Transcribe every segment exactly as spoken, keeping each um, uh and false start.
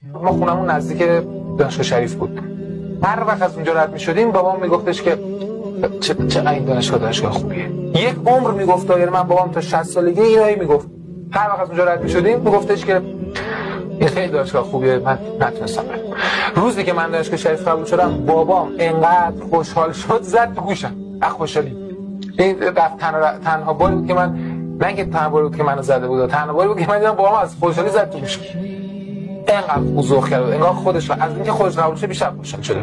ما خونمون نزدیک دانشگاه شریف بود. هر وقت از اونجا رد می‌شدیم بابام میگفتش که چه چه این دانشگاه دانشگاه خوبیه. یک عمر میگفت، یعنی من بابام تا شصت سالگی اینایی میگفت. هر وقت از اونجا رد می‌شدیم میگفتش که این خیلی دانشگاه خوبیه. من نتونستم برم. روزی که من دانشگاه شریف قبول شدم بابام انقدر خوشحال شد زد تو گوشم. از خوشحالی. این رفت تنها تنها باری بود که من نه که تنها باری بود که منو زده بود، تنها باری بود که من دیدم بابام از خوشحالی زد تو گوشم. اینقدر بزرگ کرد، انگار خودش از اینکه خودش قبول شد بیشتر خوشحال شده.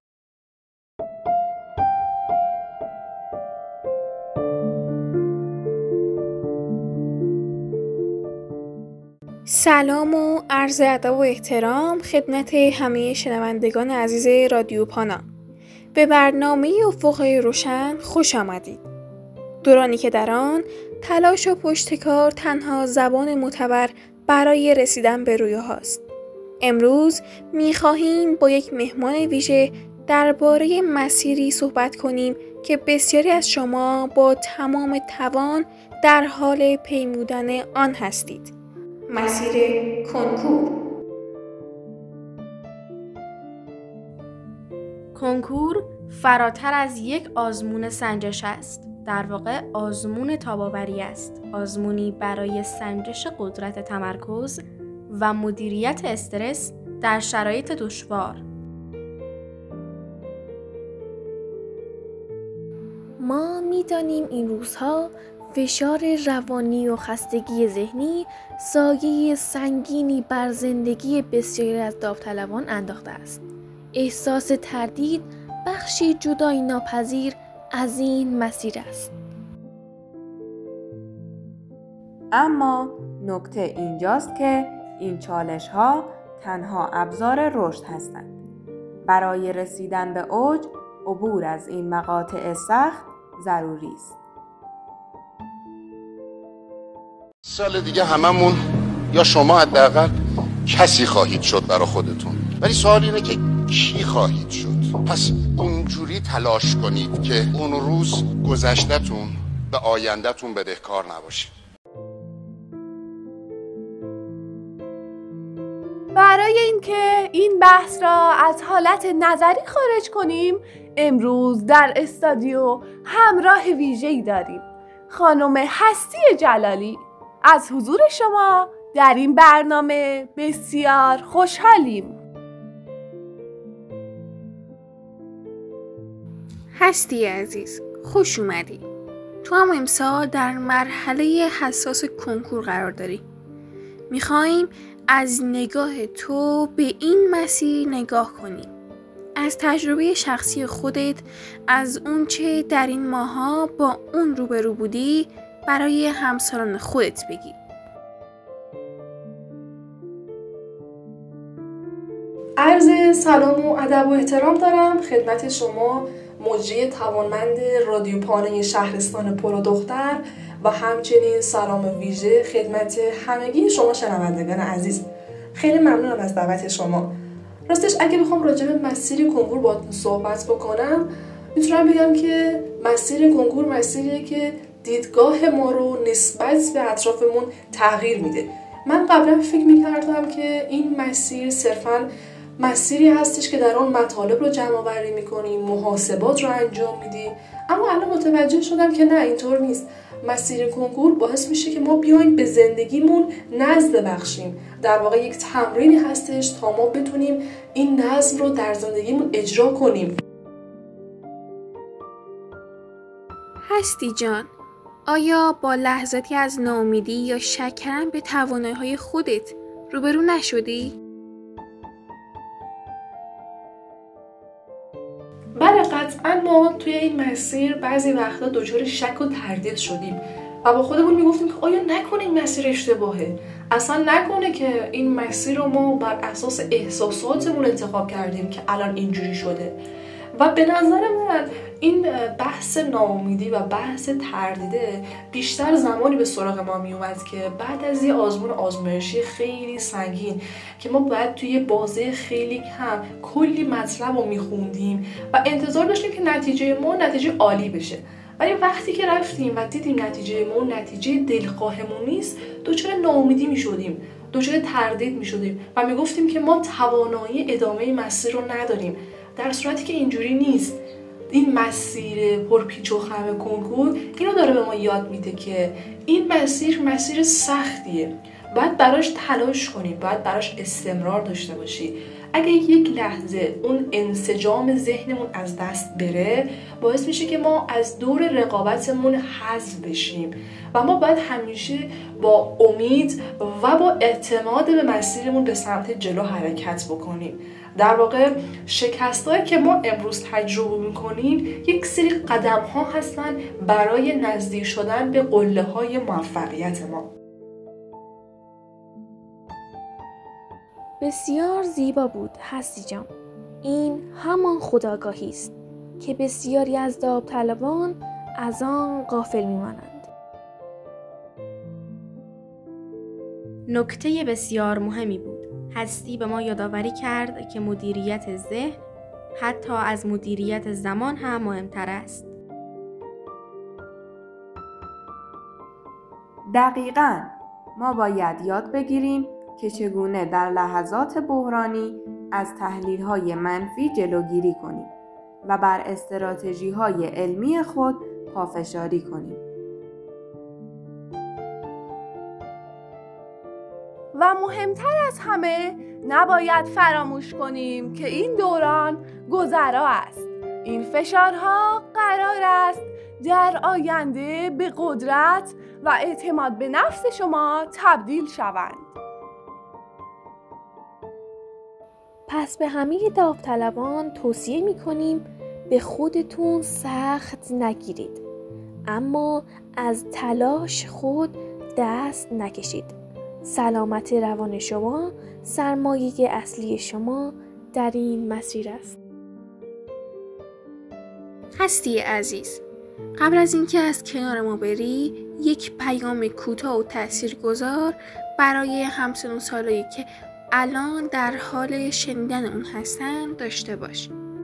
سلام و عرض ادب و احترام خدمت همه شنوندگان عزیز رادیو پانا. به برنامه افق روشن خوش آمدید. دورانی که در آن تلاش و پشتکار تنها زبان معتبر برای رسیدن به رویاهاست. امروز می‌خواهیم با یک مهمان ویژه درباره مسیری صحبت کنیم که بسیاری از شما با تمام توان در حال پیمودن آن هستید. مسیر کنکور. کنکور فراتر از یک آزمون سنجش است. در واقع آزمون تاب‌آوری است. آزمونی برای سنجش قدرت تمرکز و مدیریت استرس در شرایط دشوار. ما می‌دانیم این روزها فشار روانی و خستگی ذهنی سایه سنگینی بر زندگی بسیاری از داوطلبان انداخته است. احساس تردید بخشی جدایی ناپذیر از این مسیر است. اما نکته اینجاست که این چالش‌ها تنها ابزار رشد هستند. برای رسیدن به اوج، عبور از این مقاطع سخت ضروری است. سال دیگه هممون یا شما حداقل کسی خواهید شد برای خودتون، ولی سوال اینه که کی خواهید شد. پس اونجوری تلاش کنید که اون روز گذشته‌تون به آینده‌تون بدهکار نباشه. برای اینکه این بحث را از حالت نظری خارج کنیم، امروز در استادیو همراه ویژه‌ای داریم. خانم هستی جلالی. از حضور شما در این برنامه بسیار خوشحالیم. هستی عزیز، خوش اومدی. تو هم امسال در مرحله حساس کنکور قرار داری. میخواییم از نگاه تو به این مسیر نگاه کنیم. از تجربه شخصی خودت، از اون چه در این ماها با اون روبرو بودی برای همسالان خودت بگی. عرض سلام و ادب و احترام دارم خدمت شما مجری توانمند رادیو پانه شهرستان پر و دختر و همچنین سلام ویژه خدمت همگی شما شنوندگان عزیز. خیلی ممنونم از دعوت شما. راستش اگه بخوام راجع به مسیر کنکور باهاتون صحبت بکنم، میتونم بگم که مسیر کنکور مسیریه که دیدگاه ما رو نسبت به اطرافمون تغییر میده. من قبلا فکر میکردم که این مسیر صرفاً مسیری هستش که در آن مطالب رو جمع آوری میکنیم، محاسبات رو انجام میدیم، اما الان متوجه شدم که نه، اینطور نیست. مسیر کنکور باعث میشه که ما بیایم به زندگیمون نظم ببخشیم. در واقع یک تمرینی هستش تا ما بتونیم این نظم رو در زندگیمون اجرا کنیم. هستی جان، آیا با لحظاتی از ناامیدی یا شک کردن به توانایی‌های خودت روبرو نشدی؟ بله، قطعا ما توی این مسیر بعضی وقتا دچار شک و تردید شدیم و با خودمون میگفتیم که آیا نکنه این مسیر اشتباهه، اصلا نکنه که این مسیر رو ما بر اساس احساساتمون انتخاب کردیم که الان اینجوری شده. و به نظر من این بحث ناامیدی و بحث تردیده بیشتر زمانی به سراغ ما می اومد که بعد از یه آزمون آزمایشی خیلی سنگین که ما باید توی بازه خیلی کم کلی مطلب رو می خوندیم و انتظار داشتیم که نتیجه ما نتیجه عالی بشه، ولی وقتی که رفتیم و دیدیم نتیجه ما نتیجه دلخواهمون نیست، دچار ناامیدی می شدیم دچار تردید میشدیم و میگفتیم که ما توانایی ادامه مسیر رو نداریم، در صورتی که اینجوری نیست. این مسیر پرپیچ و خم کنکور اینو داره به ما یاد میده که این مسیر مسیر سختیه، باید براش تلاش کنیم، باید براش استمرار داشته باشی. اگه یک لحظه اون انسجام ذهنمون از دست بره، باعث میشه که ما از دور رقابتمون حذف بشیم و ما باید همیشه با امید و با اعتماد به مسیرمون به سمت جلو حرکت بکنیم. در واقع شکست‌هایی که ما امروز تجربه می‌کنیم یک سری قدم‌ها هستن برای نزدیک شدن به قله‌های موفقیت ما. بسیار زیبا بود هستی جان. این همان خودآگاهی است که بسیاری از داوطلبان از آن غافل می‌مانند. نکته بسیار مهمی بود. هستی به ما یادآوری کرد که مدیریت ذهن حتی از مدیریت زمان هم مهمتر است. دقیقاً ما باید یاد بگیریم که چگونه در لحظات بحرانی از تحلیل‌های منفی جلوگیری کنیم و بر استراتژی‌های علمی خود پافشاری کنیم. و مهمتر از همه نباید فراموش کنیم که این دوران گذرا است. این فشارها قرار است در آینده به قدرت و اعتماد به نفس شما تبدیل شوند. پس به همه داوطلبان توصیه می‌کنیم به خودتون سخت نگیرید، اما از تلاش خود دست نکشید. سلامت روان شما سرمایه اصلی شما در این مسیر است. هستی عزیز، قبل از اینکه از کنار ما بری، یک پیام کوتاه و تاثیرگذار برای همسن و سالایی که الان در حال شنیدن اون هستن داشته باش.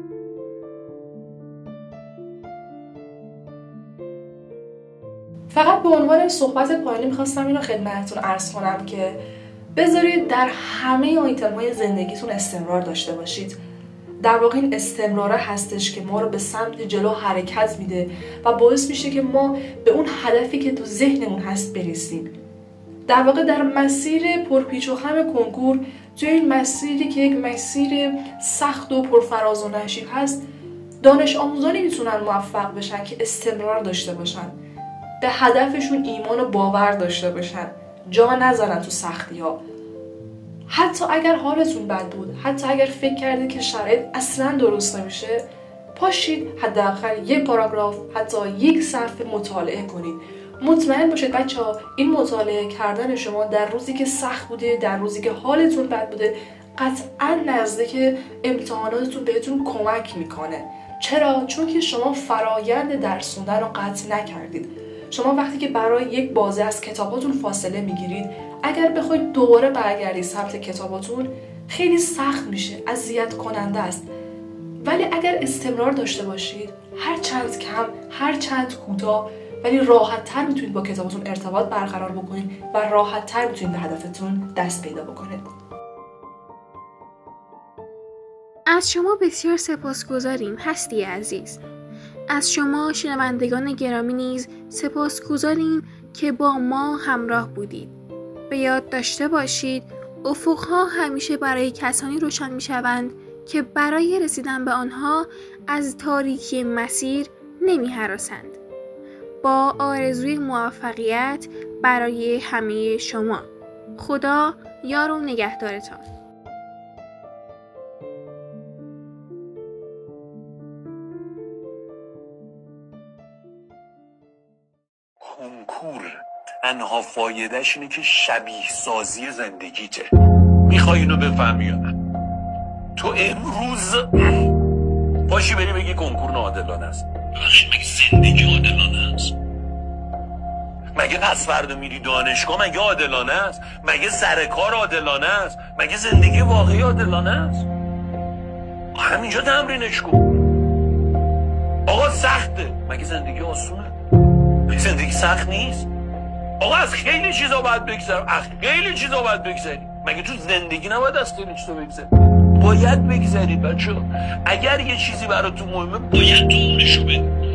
فقط به عنوان صحبت پایانی میخواستم اینو خدمتتون عرض کنم که بذارید در همه آیتم های زندگیتون استمرار داشته باشید. در واقع این استمراره هستش که ما رو به سمت جلو حرکت میده و باعث میشه که ما به اون هدفی که تو ذهنمون هست برسیم. در واقع در مسیر پرپیچ و خم کنکور، توی این مسیری که یک مسیر سخت و پرفراز و نشیب هست، دانش آموزانی میتونن موفق بشن که استمرار داشته باشن، به هدفشون ایمان و باور داشته باشن، جا نذارن تو سختی ها. حتی اگر حالتون بد بود، حتی اگر فکر کردید که شرایط اصلا درست نمیشه، پاشید حداقل یک پاراگراف، حتی یک صفحه مطالعه کنید. مطمئن باشید بچه ها این مطالعه کردن شما در روزی که سخت بوده، در روزی که حالتون بد بوده، قطعا نزدیک امتحاناتتون بهتون کمک میکنه. چرا؟ چون که شما فرایند درس خوندن رو قطع نکردید. شما وقتی که برای یک بازه از کتاباتون فاصله میگیرید، اگر بخواید دوباره برگردید سمت کتاباتون خیلی سخت میشه، اذیت کننده است. ولی اگر استمرار داشته باشید، هر چند کم، هر چند کوتاه، ولی راحت تر میتونید با کتاباتون ارتباط برقرار بکنید و راحت تر میتونید به هدفتون دست پیدا بکنید. از شما بسیار سپاسگزاریم هستی عزیز. از شما شنوندگان گرامی نیز سپاسگزاریم که با ما همراه بودید. به یاد داشته باشید افقها همیشه برای کسانی روشن می شوند که برای رسیدن به آنها از تاریکی مسیر نمی هراسند. با آرزوی موفقیت برای همه شما. خدا یار و نگهدارتان. کنکور تنها فایدهش اینه که شبیه سازی زندگیته. میخوای اینو بفهمی یا نه؟ تو امروز پاشی بری بگی کنکور ناعادلانه است. مگه زندگی عادلانه است؟ مگه پس فردا میری دانشگاه مگه عادلانه است؟ مگه سر کار عادلانه است؟ مگه زندگی واقعی عادلانه است؟ همینجا تمرینش کن. آقا سخته، مگه زندگی آسونه؟ مگه زندگی سخت نیست؟ آقا از خیلی چیزا باید بگذرم، از خیلی چیزا باید بگذری. مگه تو زندگی نباید از خیلی چیزا بگذری؟ باید بگذری بچه. اگر یه چیزی براتون مهمه باید تو اونشو بدی.